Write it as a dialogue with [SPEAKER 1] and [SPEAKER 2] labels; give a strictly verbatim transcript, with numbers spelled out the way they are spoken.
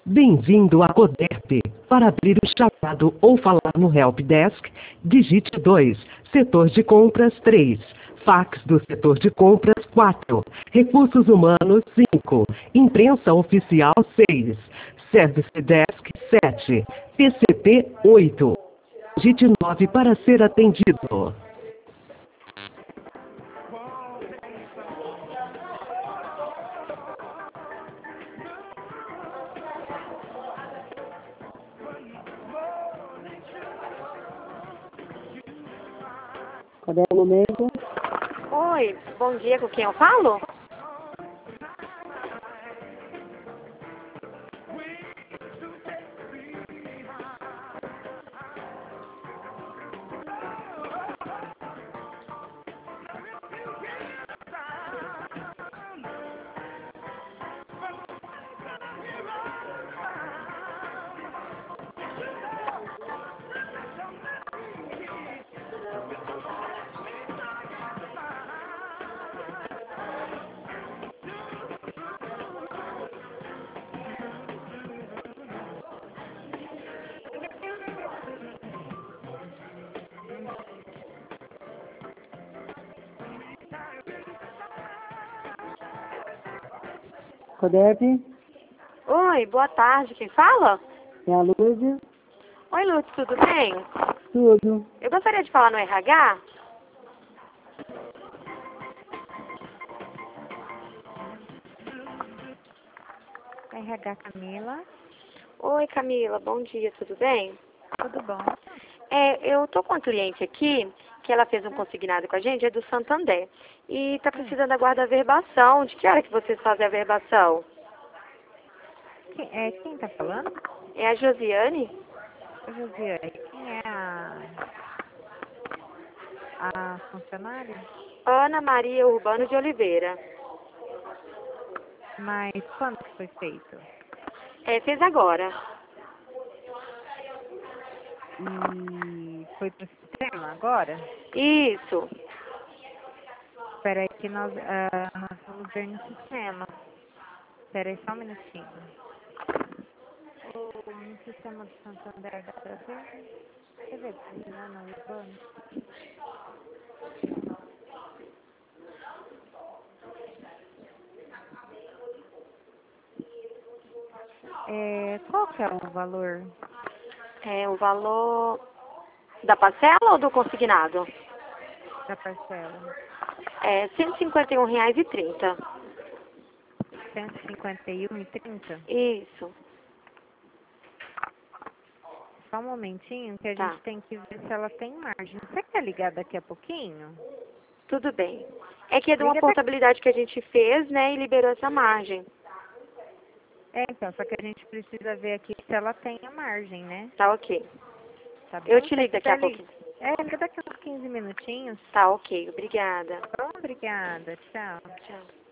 [SPEAKER 1] Bem-vindo à Coderp. Para abrir o chamado ou falar no Helpdesk, digite dois. Setor de compras três. Fax do setor de compras quatro. Recursos humanos cinco. Imprensa oficial seis. Service Desk sete. P C P oito. Digite nove para ser atendido.
[SPEAKER 2] Cadê o momento?
[SPEAKER 3] Oi, bom dia, com quem eu falo?
[SPEAKER 2] Coderp,
[SPEAKER 3] Oi, boa tarde, quem fala?
[SPEAKER 2] é a Lúcia,
[SPEAKER 3] Oi, Lúcia, tudo bem?
[SPEAKER 2] tudo.
[SPEAKER 3] Eu gostaria de falar no R H.
[SPEAKER 4] R H Camila,
[SPEAKER 3] Oi, Camila, bom dia, tudo bem?
[SPEAKER 4] tudo bom?
[SPEAKER 3] É, eu tô com uma cliente aqui, que ela fez um consignado com a gente, é do Santander. E tá precisando aguardar a verbação. De que hora que vocês fazem a verbação?
[SPEAKER 4] Quem, é, quem tá falando?
[SPEAKER 3] É a Josiane?
[SPEAKER 4] Ô, Josiane, quem é a, a funcionária?
[SPEAKER 3] Ana Maria Urbano de Oliveira.
[SPEAKER 4] Mas quando que foi feito?
[SPEAKER 3] É, fez agora.
[SPEAKER 4] E foi pro sistema agora?
[SPEAKER 3] Isso.
[SPEAKER 4] Espera aí que nós, ah, nós vamos ver no sistema. Espera aí só um minutinho. O, no sistema do Santander dá pra ver? Você vê, Ana Urbano? É, qual que é o valor
[SPEAKER 3] É o valor da parcela ou do consignado?
[SPEAKER 4] da parcela?
[SPEAKER 3] É cento e cinquenta e um reais e trinta.
[SPEAKER 4] cento e cinquenta e um e trinta?
[SPEAKER 3] Isso.
[SPEAKER 4] Só um momentinho que a
[SPEAKER 3] Tá.
[SPEAKER 4] gente tem que ver se ela tem margem. Você quer ligar daqui a pouquinho?
[SPEAKER 3] Tudo bem. É que é de uma
[SPEAKER 4] Liga daqui.
[SPEAKER 3] portabilidade que a gente fez, né, e liberou essa margem.
[SPEAKER 4] É, então, só que a gente precisa ver aqui se ela tem a margem, né?
[SPEAKER 3] Tá ok.
[SPEAKER 4] Tá bom?
[SPEAKER 3] Eu te
[SPEAKER 4] Você
[SPEAKER 3] ligo daqui a
[SPEAKER 4] quiser ligar?
[SPEAKER 3] pouquinho.
[SPEAKER 4] É, liga daqui a uns quinze minutinhos.
[SPEAKER 3] Tá ok. Obrigada.
[SPEAKER 4] Bom, obrigada. Tchau.
[SPEAKER 3] Tchau.